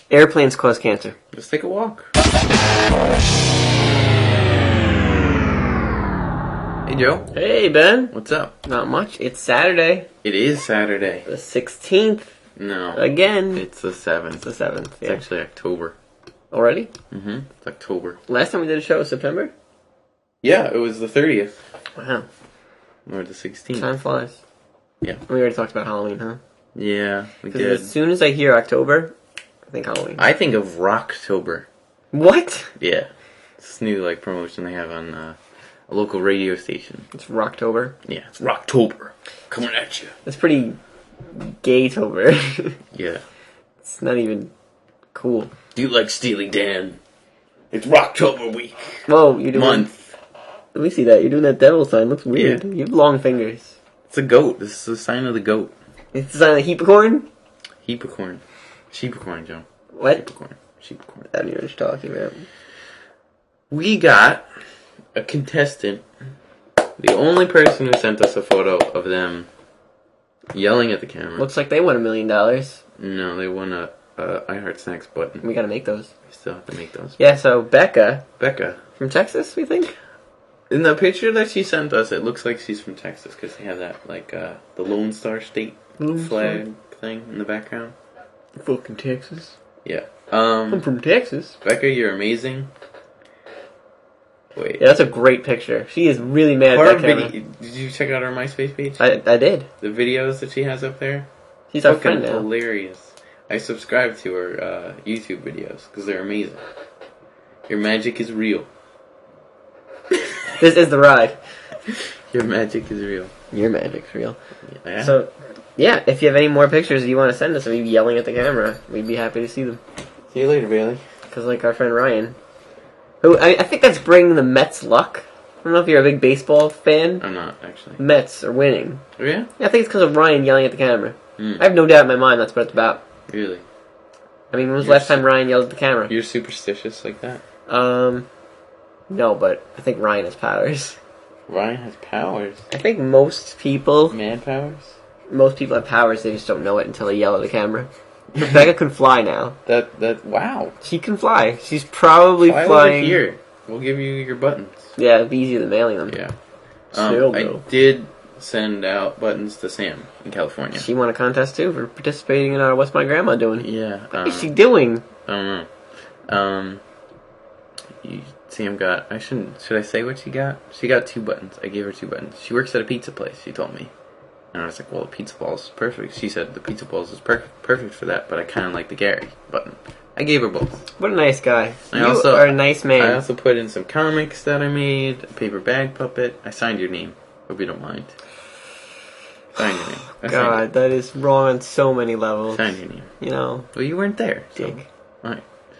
Airplanes cause cancer. Let's take a walk. Hey, Joe. Hey, Ben. What's up? Not much. It's Saturday. It is Saturday. The 16th. No. Again. It's the 7th. It's the 7th. It's Yeah. actually October. Already? Mm-hmm. It's October. Last time we did a show was September? Yeah, it was the 30th. Wow. Or the 16th. Time flies. Yeah. We already talked about Halloween, huh? Yeah, we Because did. as soon as I hear October, I think Halloween. I think of Rocktober. What? Yeah. It's new, promotion they have on a local radio station. It's Rocktober. Yeah, it's Rocktober. Coming at you. That's pretty gay-tober. Yeah. It's not even cool. Do you like Steely Dan? It's Rocktober week. Whoa, you're doing... Month. Let me see that. You're doing that devil sign. Looks weird. Yeah. You have long fingers. It's a goat. This is the sign of the goat. It's the sign of the heap of corn? Heap of corn. Sheep of corn, Joe. What? Sheep of corn. Sheep of corn. I don't know what you're talking about. We got a contestant, the only person who sent us a photo of them yelling at the camera. Looks like they won $1 million. No, they won a I Heart Snacks button. We gotta make those. We still have to make those. Yeah, so Becca Becca. from Texas, we think? In the picture that she sent us, it looks like she's from Texas because they have that, the Lone Star State flag thing in the background. Fucking Texas. Yeah. I'm from Texas. Becca, you're amazing. Wait. Yeah, that's a great picture. She is really mad Her at that camera. did you check out her MySpace page? I did. The videos that she has up there? She's our Fucking friend now. hilarious. I subscribe to her YouTube videos because they're amazing. Your magic is real. This is the ride. Your magic is real. Your magic's real. Yeah. So, yeah, if you have any more pictures you want to send us of you yelling at the camera, we'd be happy to see them. See you later, Bailey. Because, like our friend Ryan, who, I think that's bringing the Mets luck. I don't know if you're a big baseball fan. I'm not, actually. Mets are winning. Oh, yeah? Yeah, I think it's because of Ryan yelling at the camera. Mm. I have no doubt in my mind that's what it's about. Really? I mean, when was the last time Ryan yelled at the camera? You're superstitious like that? No, but I think Ryan has powers. Ryan has powers. I think most people Mad powers? have powers, they just don't know it until they yell at the camera. Becca can fly now. Wow. She can fly. She's probably Fly flying. over here. We'll give you your buttons. Yeah, it'd be easier than mailing them. Yeah. Still, I though. did send out buttons to Sam in California. She won a contest too for participating in our What's My Grandma Doing. Yeah. What is she doing? I don't know. Sam got... Should I say what she got? She got 2 buttons. I gave her 2 buttons. She works at a pizza place, she told me. And I was like, well, the pizza balls is perfect. She said the pizza balls is perfect for that, but I kind of like the Gary button. I gave her both. What a nice guy. I You also- are a nice man. I also put in some comics that I made, a paper bag puppet. I signed your name. Hope you don't mind. Signed your name. I God, that is wrong on so many levels. signed your name. You know, Well, you weren't there. So. dig. Alright.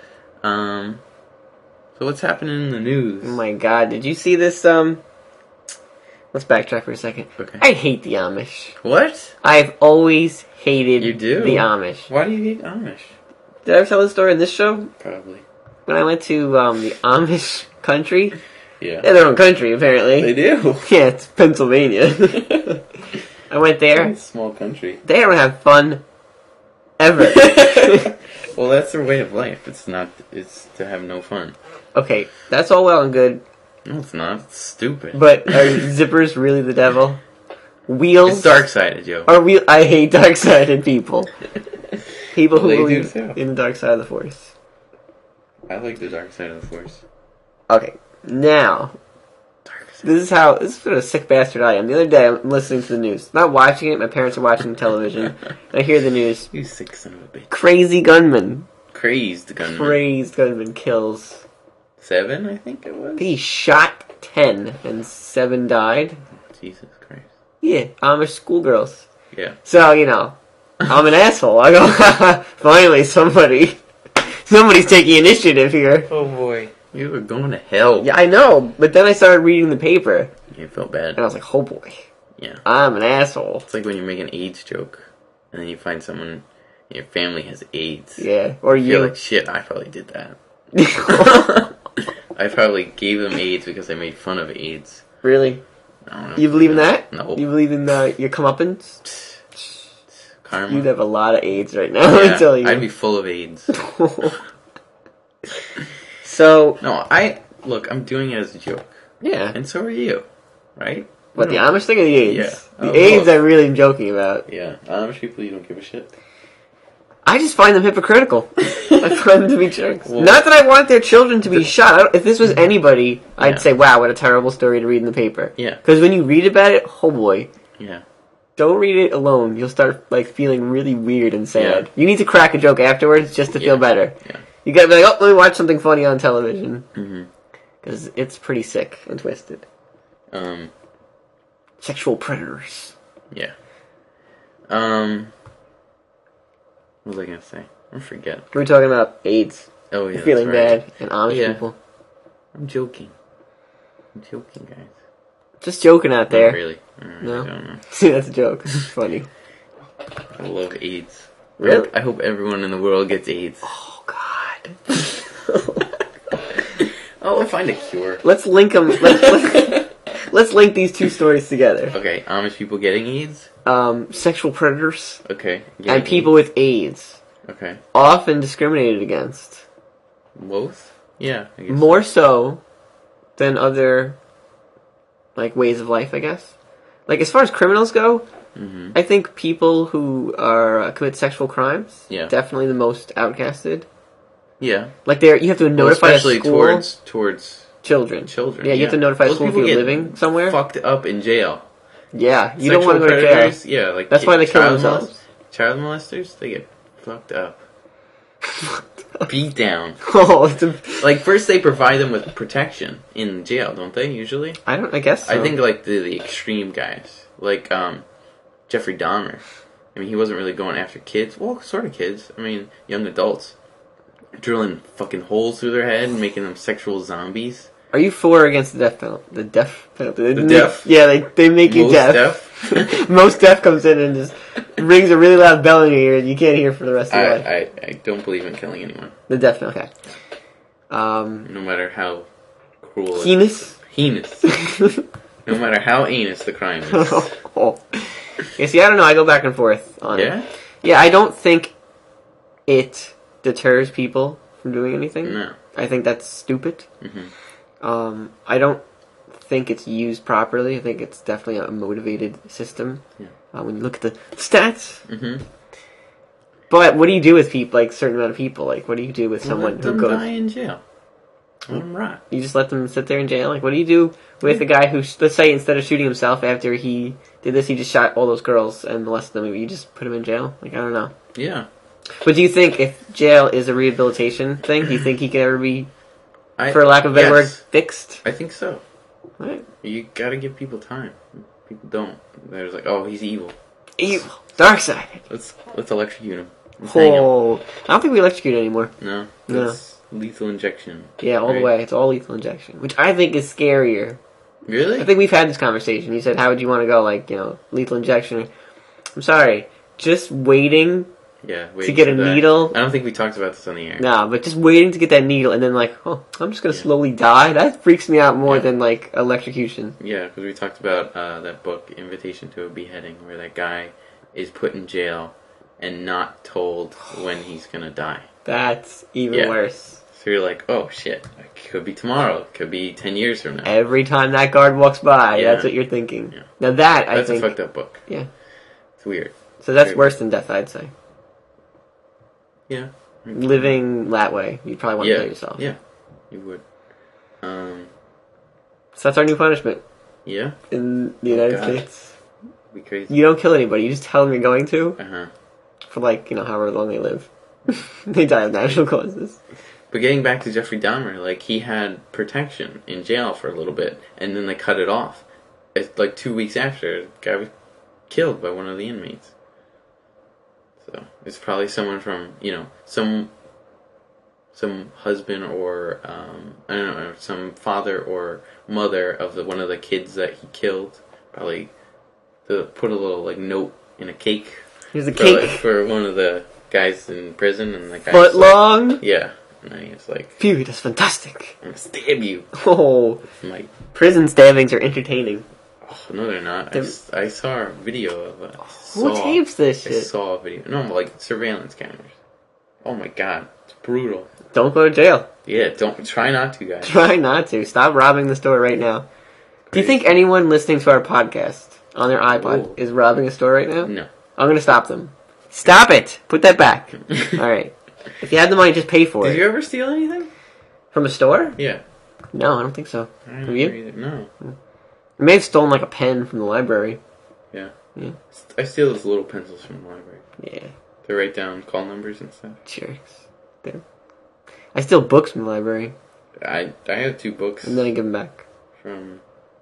So what's happening in the news? Oh my God, did you see this? Let's backtrack for a second. Okay. I hate the Amish. What? I've always hated You do? the Amish. Why do you hate Amish? Did I ever tell this story in this show? Probably. When I went to the Amish country, Yeah. they have their own country apparently. They do. Yeah, it's Pennsylvania. I went there. It's a small country. They don't have fun ever. Well, that's their way of life. It's to have no fun. Okay, that's all well and good, No, it's not. It's stupid. but are zippers really the devil? Wheels It's dark-sided, Joe. are real. I hate dark-sided people. People Well, who they do believe too. in the dark side of the force. I like the dark side of the force. Okay, now Dark side. this is what a sick bastard I am. The other day I'm listening to the news, not watching it. My parents are watching the television. I hear the news. You sick son of a bitch. Crazy gunman. Crazed gunman. Crazed gunman kills. 7, I think it was. He shot 10 and 7 died. Jesus Christ. Yeah, Amish schoolgirls. Yeah. So, you know, I'm an asshole. I go, finally somebody's taking initiative here. Oh boy. You were going to hell. Yeah, I know, but then I started reading the paper, You felt bad. and I was like, oh boy, Yeah. I'm an asshole. It's like when you make an AIDS joke, and then you find someone in your family has AIDS. Yeah, or You're you. like, shit, I probably did that. I probably gave them AIDS because I made fun of AIDS. Really? I don't know. You believe in that? No. You believe in your comeuppance? Karma. You'd have a lot of AIDS right now, I tell you. I'd be full of AIDS. So... No, look, I'm doing it as a joke. Yeah. And so are you, right? What, the Amish thing or the AIDS? Yeah. The AIDS I really am joking about. Yeah. Amish people, you don't give a shit. I just find them hypocritical. I find them to be jerks. Well, Not that I want their children to be shot. If this was anybody, I'd Yeah. say, wow, what a terrible story to read in the paper. Yeah. Because when you read about it, oh boy. Yeah. Don't read it alone. You'll start like feeling really weird and sad. Yeah. You need to crack a joke afterwards just to feel better. Yeah. You gotta be like, oh, let me watch something funny on television. Mm-hmm. Because it's pretty sick and twisted. Sexual predators. Yeah. What was I gonna say? I forget. We were talking about AIDS. Oh yeah. Feeling that's right. bad and Amish Yeah. people. I'm joking. I'm joking, guys. Just joking out there. Not really. No? I don't know. See, that's a joke. It's funny. I love AIDS. Really? I hope everyone in the world gets AIDS. Oh, God. Oh, we'll find a cure. Let's link them. Let's link these two stories together. Okay, Amish people getting AIDS? Sexual predators Okay. and people with AIDS. Okay. Often discriminated against. Both? Yeah, I guess. More so than other, like, ways of life, I guess. Like, as far as criminals go, I think people who are commit sexual crimes, definitely the most outcasted. Yeah. Like, you have to notify especially a school. towards Children. children. Yeah, you have to notify Those school if people you're get living somewhere. Fucked up in jail. Yeah, you Sexual don't want to go to jail. predators, yeah, like That's why they kill themselves. Child molesters, they get fucked up. Beat down. Oh, Like, first they provide them with protection in jail, don't they, usually? I guess so. I think, like, the extreme guys. Like, Jeffrey Dahmer. I mean, he wasn't really going after kids. Well, sort of kids. I mean, young adults. Drilling fucking holes through their head and making them sexual zombies. Are you for or against the death penalty? The death penalty? The deaf? Yeah, they make you Most deaf. Most deaf comes in and just rings a really loud bell in your ear and you can't hear for the rest of your life. I don't believe in killing anyone. The death penalty, okay. No matter how cruel Heinous? Heinous. No matter how heinous the crime is. Oh. Yeah, see, I don't know. I go back and forth on it. Yeah? Yeah, I don't think it deters people from doing anything. No. I think that's stupid. Mm-hmm. I don't think it's used properly. I think it's definitely a motivated system. Yeah. When you look at the stats. Mm-hmm. But what do you do with people, like, certain amount of people? Like, what do you do with someone Let who them goes... die in jail. Let them rot. You just let them sit there in jail? Like, what do you do with a guy who, let's say, instead of shooting himself after he did this, he just shot all those girls and molested them? You just put him in jail? Like, I don't know. Yeah. But do you think if jail is a rehabilitation thing, do you think he can ever be, for lack of a better word, fixed? I think so. Right. You gotta give people time. People don't. They're just like, oh, he's evil. Evil. Dark side. Let's electrocute him. Let's hang him. Oh. I don't think we electrocute anymore. No. No. It's lethal injection. Yeah, all the way. It's all lethal injection. Which I think is scarier. Really? I think we've had this conversation. You said, how would you want to go? Like, lethal injection. I'm sorry. Just waiting Yeah. to get a needle. I don't think we talked about this on the air. No, but just waiting to get that needle and then like, oh, I'm just going to slowly die? That freaks me out more than like electrocution. Yeah, because we talked about that book, Invitation to a Beheading, where that guy is put in jail and not told when he's going to die. That's even worse. So you're like, oh shit, it could be tomorrow, it could be 10 years from now. Every time that guard walks by, that's what you're thinking. Yeah. Now that, I That's think... a fucked up book. Yeah. It's weird. So that's Very worse than death, I'd say. Yeah. Living that way, you'd probably want to kill yourself. Yeah, you would. So that's our new punishment Yeah? in the United States. Be crazy. You don't kill anybody, you just tell them you're going to, Uh-huh. for like, however long they live. They die of natural causes. But getting back to Jeffrey Dahmer, like, he had protection in jail for a little bit, and then they cut it off. It's like 2 weeks after, the guy was killed by one of the inmates. So, it's probably someone from, some husband or, I don't know, some father or mother of one of the kids that he killed. Probably put a little, like, note in a cake. Here's a cake. For one of the guys in prison, and the guy Foot long? Yeah. And then he's like, Phew, that's fantastic. I'm gonna stab you. Oh. I'm like, Prison stabbings are entertaining. Oh, no, they're not. I saw a video of it. Who tapes this shit? I saw a video. No, like surveillance cameras. Oh my god, it's brutal. Don't go to jail. Yeah, try not to, guys. Try not to. Stop robbing the store right now. Crazy. Do you think anyone listening to our podcast on their iPod is robbing a store right now? No. I'm going to stop them. Stop it! Put that back. Alright. If you have the money, just pay for it. Did you ever steal anything? From a store? Yeah. No, I don't think so. Have you? No. I may have stolen like a pen from the library. Yeah. I steal those little pencils from the library. Yeah. They write down call numbers and stuff. Jerks. I steal books from the library. I have 2 books. And then I give them back. From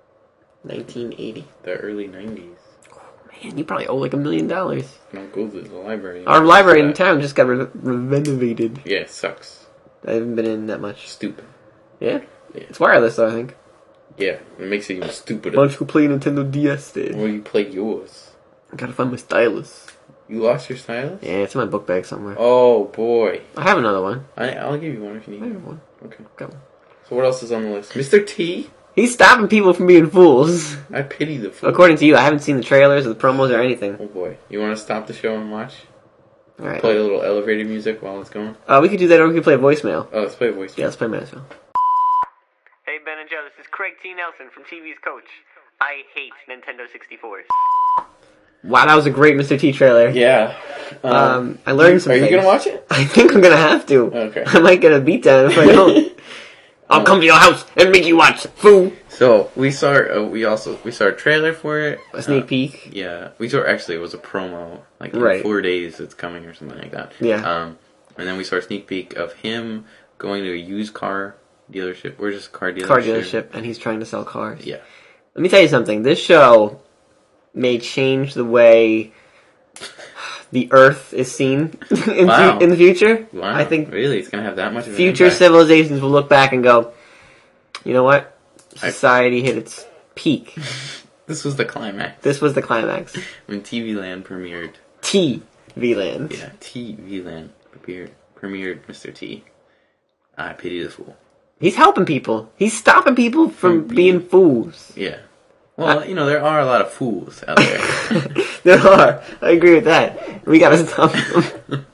1980. The early 90s. Oh, man, you probably owe like $1 million. Don't go to the library. Our library in town just got renovated. Yeah, it sucks. I haven't been in that much. Stupid. Yeah? It's wireless though, I think. Yeah, it makes it even stupider. Why don't you play Nintendo DS then? Well, you play yours. I gotta find my stylus. You lost your stylus? Yeah, it's in my book bag somewhere. Oh, boy. I have another one. I'll give you one if you need I have one. Okay. Got one. So what else is on the list? Mr. T? He's stopping people from being fools. I pity the fool. According to you, I haven't seen the trailers or the promos or anything. Oh, boy. You want to stop the show and watch? Alright. Play a little elevator music while it's going? We could do that or we could play voicemail. Oh, let's play voicemail. Yeah, let's play voicemail. Hey, Ben and Joe, this is Craig T. Nelson from TV's Coach. I hate Nintendo 64s. Wow, that was a great Mr. T trailer. Yeah. I learned some things. Are you going to watch it? I think I'm going to have to. Okay. I might get a beatdown if I don't. I'll come to your house and make you watch, fool. So, we saw a trailer for it. A sneak peek. Yeah. We saw, actually, it was a promo. Like, in 4 days it's coming or something like that. Yeah. And then we saw a sneak peek of him going to a used car dealership. Or just a car dealership. Car dealership, and he's trying to sell cars. Yeah. Let me tell you something. This show may change the way the Earth is seen in the future. Wow. I think really, it's gonna have that much of an future impact? Civilizations will look back and go, you know what? Society hit its peak. This was the climax. This was the climax. When TV Land premiered. TV Land. Yeah, TV Land premiered Mr. T. I pity the fool. He's helping people. He's stopping people from being fools. Yeah. Well, there are a lot of fools out there. There are. I agree with that. We gotta stop them.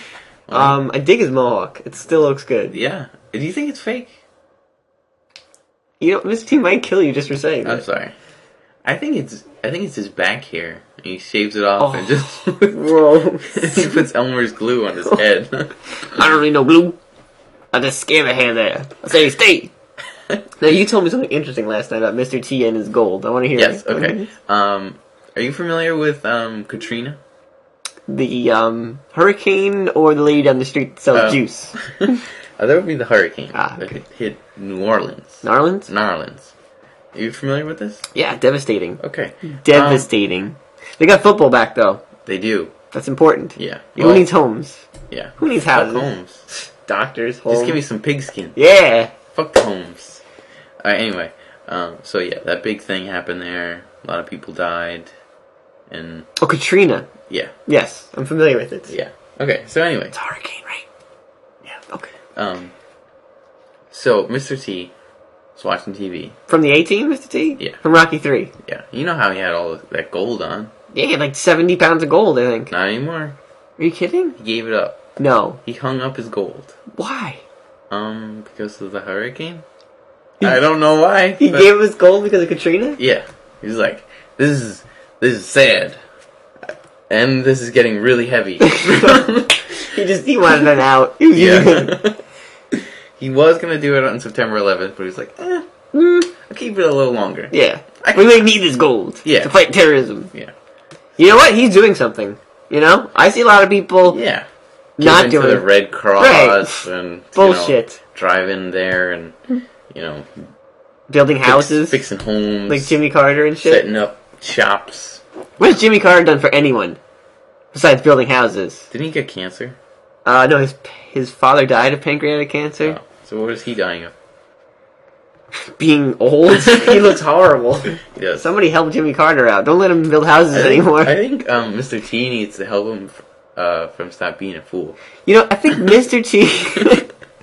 I dig his mohawk. It still looks good. Yeah. Do you think it's fake? Mr. T might kill you just for saying that. I'm sorry. I think it's his back hair. He shaves it off and just he puts Elmer's glue on his head. I don't need no glue. I just scare the hair there. I say stay. Now, you told me something interesting last night about Mr. T and his gold. I want to hear it. Yes, okay. Are you familiar with Katrina? The hurricane or the lady down the street that sells juice? That would be the hurricane that hit New Orleans. Narlands? Narlands. Are you familiar with this? Yeah, devastating. Okay. Devastating. They got football back, though. They do. That's important. Yeah. Who needs homes? Yeah. Who needs houses? Fuck homes. Doctors, homes. Just give me some pigskin. Yeah. Fuck homes. Anyway, so yeah, that big thing happened there. A lot of people died. And Katrina. Yeah. Yes, I'm familiar with it. Yeah. Okay, so anyway. It's a hurricane, right? Yeah, okay. So Mr. T was watching TV. From the A-Team, Mr. T? Yeah. From Rocky 3. Yeah. You know how he had all that gold on. Yeah, he had like 70 pounds of gold, I think. Not anymore. Are you kidding? He gave it up. No. He hung up his gold. Why? Because of the hurricane? I don't know why. He gave his gold because of Katrina? Yeah. He's like, this is sad. And this is getting really heavy. he wanted it out. Yeah. He was going to do it on September 11th, but he's like, I'll keep it a little longer. Yeah. We may need this gold to fight terrorism. Yeah. You know what? He's doing something. I see a lot of people not doing the Red Cross and bullshit. Driving there and building houses, fixing homes, like Jimmy Carter and shit, setting up shops. What has Jimmy Carter done for anyone besides building houses? Didn't he get cancer? No, his father died of pancreatic cancer. Oh, so what is he dying of? Being old. He looks horrible. He does. Somebody help Jimmy Carter out. Don't let him build houses anymore. I think Mr. T needs to help him from stop being a fool. I think Mr. T...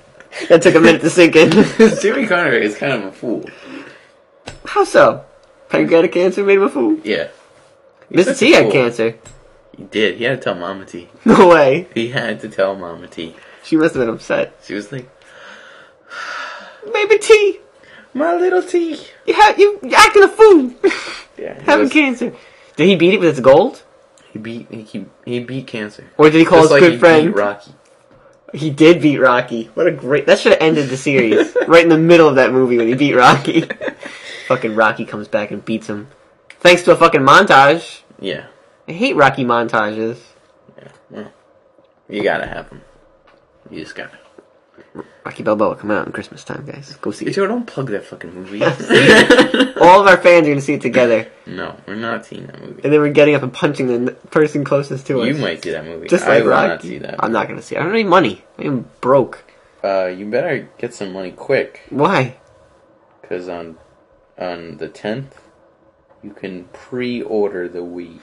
That took a minute to sink in. Jimmy Carter is kind of a fool. How so? Pancreatic cancer made him a fool? Yeah. Mr. T had cancer. He did. He had to tell Mama T. No way. He had to tell Mama T. She must have been upset. She was like, Baby T. My little T. You acting a fool. Yeah. Having cancer. Did he beat it with its gold? He beat cancer. Or did he call his good friend? He beat Rocky. He did beat Rocky. What a great... That should have ended the series. Right in the middle of that movie when he beat Rocky. Fucking Rocky comes back and beats him. Thanks to a fucking montage. Yeah. I hate Rocky montages. Yeah, well, you gotta have them. You just gotta. Rocky Balboa come out in Christmas time, guys. Go see it. Joe, don't plug that fucking movie. All of our fans are going to see it together. No, we're not seeing that movie. And then we're getting up and punching the person closest to us. You might see that movie. Just like I will Rocky. not see that. I'm not going to see it. I don't need money. I'm broke. You better get some money quick. Why? Because on the 10th, you can pre-order the Wii.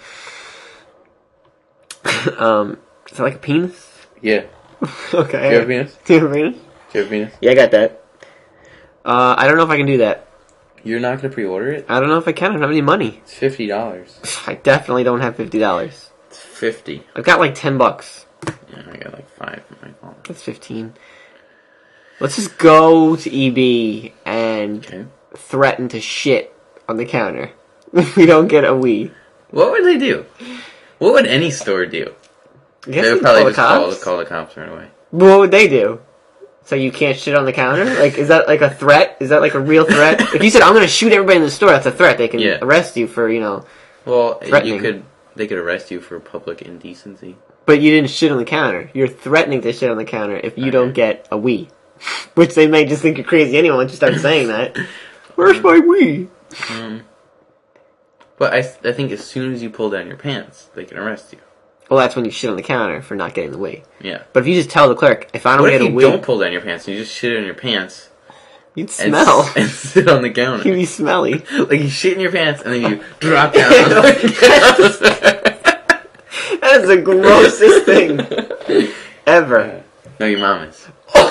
Is that like a penis? Yeah. Okay. Do you have a penis? Do you have a penis? Do you have a penis? Yeah, I got that. I don't know if I can do that. You're not going to pre-order it? I don't know if I can. I don't have any money. It's $50. I definitely don't have $50. It's $50. I've got like $10. Yeah, I got like 5 in my phone. That's 15. Let's just go to EB and threaten to shit on the counter if we don't get a Wii. What would they do? What would any store do? They would probably just call the cops right away. What would they do? So you can't shit on the counter? Like, is that like a threat? Is that like a real threat? If you said, I'm going to shoot everybody in the store, that's a threat. They can arrest you for, Well, threatening. They could arrest you for public indecency. But you didn't shit on the counter. You're threatening to shit on the counter if you don't get a Wii. Which they may just think you're crazy anyway once you start saying that. Where's my Wii? But I think as soon as you pull down your pants, they can arrest you. Well, that's when you shit on the counter for not getting the Wii. Yeah. But if you just tell the clerk, if I don't get a Wii... What if you don't pull down your pants and you just shit on your pants? You'd smell. And sit on the counter. You'd be smelly. Like you shit in your pants and then you drop down. That is the grossest thing ever. No, your mom is.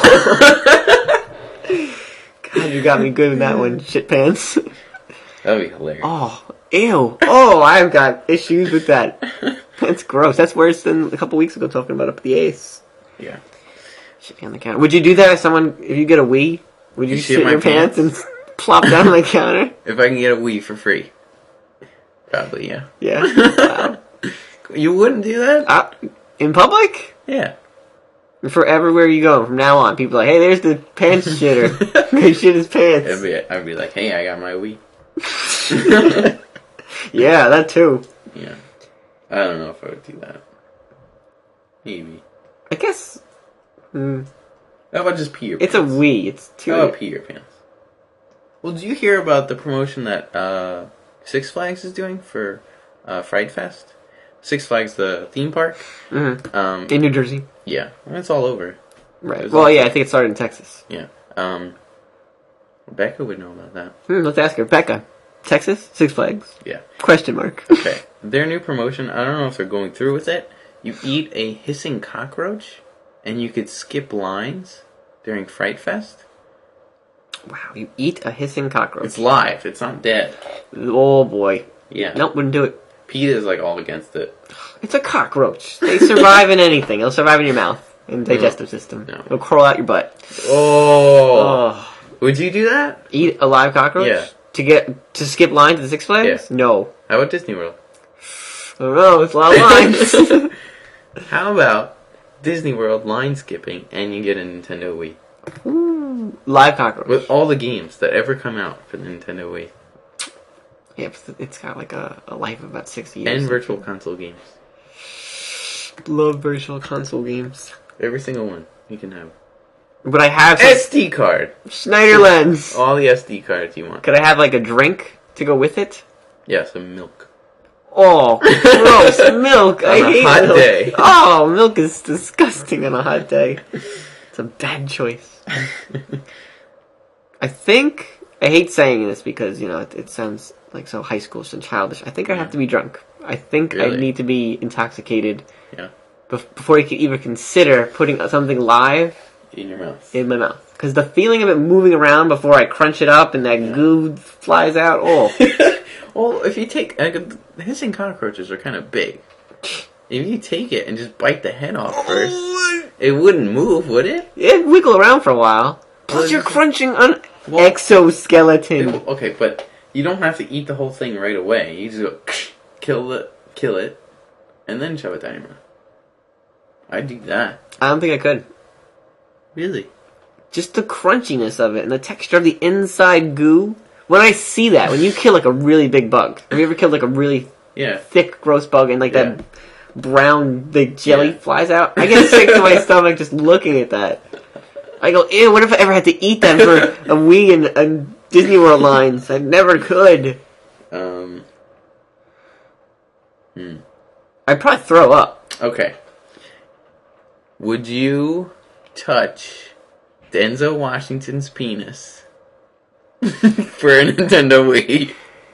God, you got me good in that one, shit pants. That'd be hilarious. Oh, ew. Oh, I've got issues with that. That's gross. That's worse than a couple weeks ago talking about up the Ace. Yeah. Shit on the counter. Would you do that if you get a Wii? Would you shit in your pants and plop down on the counter? If I can get a Wii for free. Probably, yeah. Yeah. Wow. You wouldn't do that? In public? Yeah. For everywhere you go, from now on, people are like, hey, there's the pants shitter. He shit his pants. I'd be like, hey, I got my Wii. Yeah, that too. Yeah. I don't know if I would do that. Maybe. I guess... How about just pee your pants? It's a Wii. It's too... How about pee your pants? Well, did you hear about the promotion that Six Flags is doing for Fright Fest? Six Flags, the theme park? Mm-hmm. In New Jersey? Yeah. It's all over. Right. Well, yeah, I think it started in Texas. Yeah. Rebecca would know about that. Let's ask her. Becca, Texas? Six Flags? Yeah. Question mark. Okay. Their new promotion, I don't know if they're going through with it. You eat a hissing cockroach, and you could skip lines during Fright Fest. Wow, you eat a hissing cockroach. It's live. It's not dead. Oh, boy. Yeah. Nope, wouldn't do it. Pete is like all against it. It's a cockroach. They survive in anything. It'll survive in your mouth and digestive system. No. It'll crawl out your butt. Oh. Would you do that? Eat a live cockroach? Yeah. To skip lines at the Six Flags? Yeah. No. How about Disney World? I don't know. It's a lot of lines. How about Disney World line skipping and you get a Nintendo Wii? Ooh, live cockroach. With all the games that ever come out for the Nintendo Wii. Yeah, it's got like a life of about 60 years. And virtual console games. Love virtual console games. Every single one you can have. But I have SD card. Schneider lens. All the SD cards you want. Could I have like a drink to go with it? Yeah, some milk. Oh, gross. Milk. I hate hot milk. Day. Oh, milk is disgusting on a hot day. It's a bad choice. I hate saying this because, it sounds like so high school and childish. I think I have to be drunk. I think I need to be intoxicated. Yeah. Before you can even consider putting something live in your mouth. In my mouth. Because the feeling of it moving around before I crunch it up and that goo flies out, Well, if you take hissing cockroaches are kind of big. If you take it and just bite the head off first, it wouldn't move, would it? It'd wiggle around for a while. Plus, you're crunching an exoskeleton. Okay, but you don't have to eat the whole thing right away. You just go kill it, and then shove it down your mouth. I'd do that. I don't think I could. Really? Just the crunchiness of it and the texture of the inside goo. When I see that, when you kill like a really big bug, have you ever killed like a really thick, gross bug and like that brown big jelly flies out? I get sick to my stomach just looking at that. I go, ew, what if I ever had to eat that for a week in Disney World lines? I never could. I'd probably throw up. Okay. Would you touch Denzel Washington's penis for a Nintendo Wii?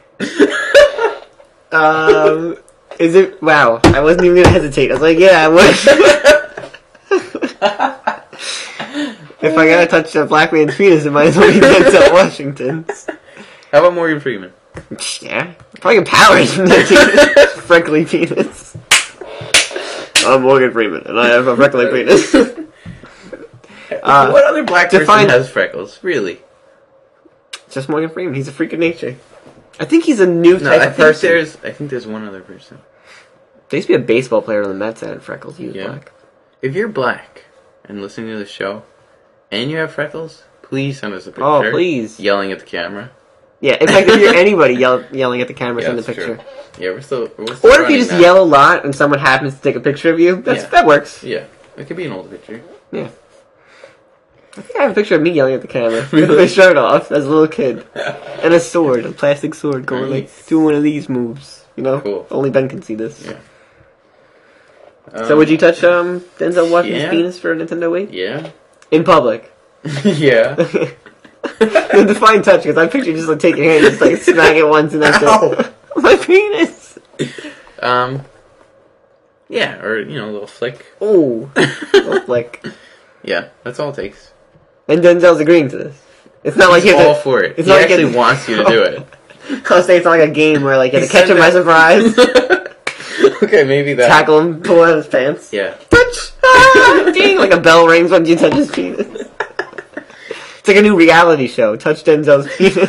Is it? Wow, I wasn't even gonna hesitate. I was like, yeah, I would. If I gotta touch a black man's penis, it might as well be Denzel Washington's. How about Morgan Freeman? Yeah, probably get powers from that freckly penis. I'm Morgan Freeman, and I have a freckly penis. What other black person has freckles? Really? Just Morgan Freeman. He's a freak of nature. I think he's a new type of person. I think there's one other person. There used to be a baseball player on the Mets that had freckles. He was black. If you're black and listening to the show, and you have freckles, please send us a picture. Oh, please. Yelling at the camera. Yeah, in fact, if you're anybody yelling at the camera, send a picture. True. Yeah, we're still or if you just yell a lot and someone happens to take a picture of you, that works. Yeah, it could be an old picture. Yeah. I think I have a picture of me yelling at the camera with my shirt off as a little kid. And a sword, a plastic sword, going like, doing one of these moves. You know? Cool. Only Ben can see this. Yeah. So would you touch Denzel Washington's penis for a Nintendo Wii? Yeah. In public? Yeah. Define touch, because I picture you just like take your hand and just like smack it once and that's it. My penis! Yeah, or, a little flick. Oh. A little flick. Yeah, that's all it takes. And Denzel's agreeing to this. It's not like he's all for it. He actually wants you to do it. I'll say it's not like a game where like you have to catch him by surprise. Okay, maybe that. Tackle him, pull out his pants. Yeah. Touch! Ah, ding! Like a bell rings when you touch his penis. It's like a new reality show. Touch Denzel's penis.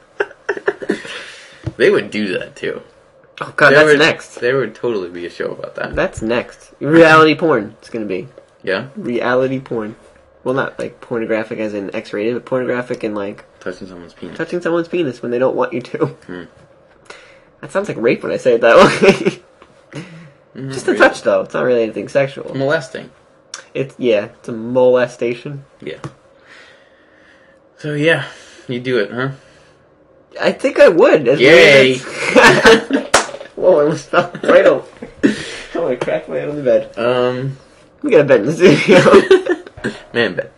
They would do that too. Oh god, that's next. There would totally be a show about that. That's next. Reality porn, it's gonna be. Yeah? Reality porn. Well, not like pornographic as in X-rated, but pornographic in like... Touching someone's penis. Touching someone's penis when they don't want you to. That sounds like rape when I say it that way. Just a touch, though. It's not really anything sexual. Molesting. It's a molestation. Yeah. So, yeah. You do it, huh? I think I would. Yay! Whoa, I almost fell right over. Oh, I cracked my head on the bed. We got a bed in the studio. Man bed.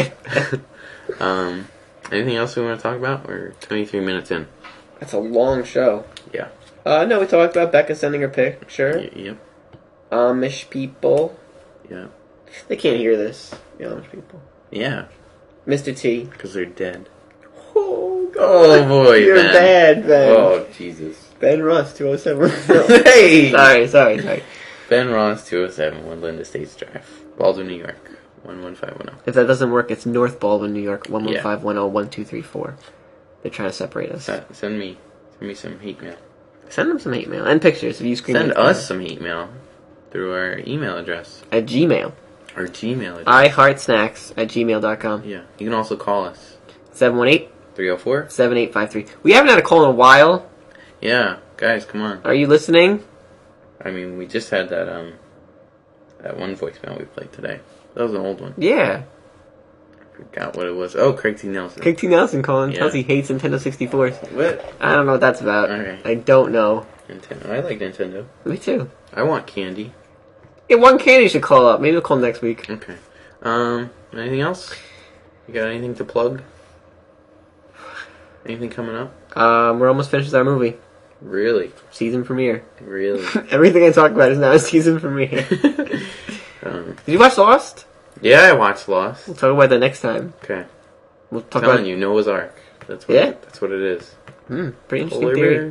Anything else we want to talk about? We're 23 minutes in. That's a long show. Yeah. No, we talked about Becca sending her picture. Yep. Amish people. Yeah. They can't hear this, the Amish people. Yeah. Mr. T. Because they're dead. Oh, God. Oh, boy, You're Ben. bad, Ben. Oh, Jesus. Ben Ross, 207. Hey! Sorry. Ben Ross, 207, Woodland Estates Drive. Baldwin, New York, 11510. If that doesn't work, it's North Baldwin, New York, 11510-1234. They're trying to separate us. Send me some hate mail. Send them some hate mail and pictures if you screen. Send us some hate mail through our email address. At Gmail. Our Gmail address. iheartsnacks@gmail.com. Yeah. You can also call us. 718-304-7853. We haven't had a call in a while. Yeah. Guys, come on. Are you listening? I mean, we just had that one voicemail we played today. That was an old one. Yeah. I forgot what it was. Oh, Craig T. Nelson. Craig T. Nelson calling. Tells he hates Nintendo 64s. What? I don't know what that's about. Okay. I don't know. Nintendo. I like Nintendo. Me too. I want candy. Yeah, one candy should call up. Maybe we'll call next week. Okay. Anything else? You got anything to plug? Anything coming up? We're almost finished with our movie. Really? Season premiere. Really? Everything I talk about is now a season premiere. Did you watch Lost? Yeah, I watched Lost. We'll talk about that next time. Okay. We'll talk telling about you, Noah's Ark. That's what. Yeah? That's what it is. Pretty interesting Polar theory. bears.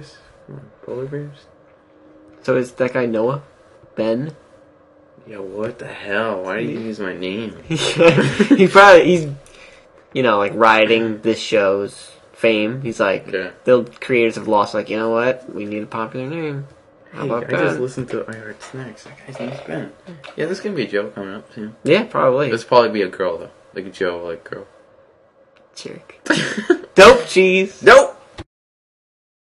Polar bears? So is that guy Noah? Ben? Yo, what the hell? Why do you use my name? he's like riding this show's fame. He's like, the creators of Lost, like, you know what? We need a popular name. How about that? I just listened to I Heart Snacks. That guy's name's Ben. Yeah, there's gonna be a Joe coming up soon. Yeah, probably. There's probably be a girl though, like a Joe, like girl. Jerk. Dope cheese. Nope.